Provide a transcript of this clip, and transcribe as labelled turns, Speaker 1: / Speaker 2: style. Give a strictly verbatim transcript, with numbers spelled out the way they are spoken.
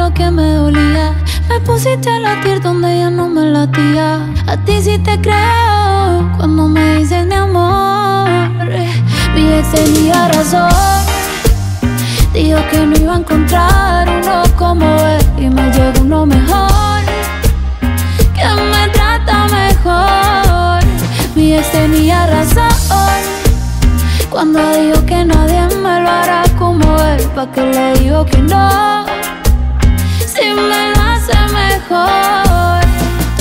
Speaker 1: lo que me dolía. Me pusiste a latir donde ya no me latía. A ti sí te creo cuando me dices mi amor. Mi ex tenía razón. Dijo que no iba a encontrar uno como él, y me llegó uno mejor, que me trata mejor. Mi ex tenía razón cuando dijo que nadie me lo hará como él. ¿Pa' qué le digo que no? Si me lo hace mejor.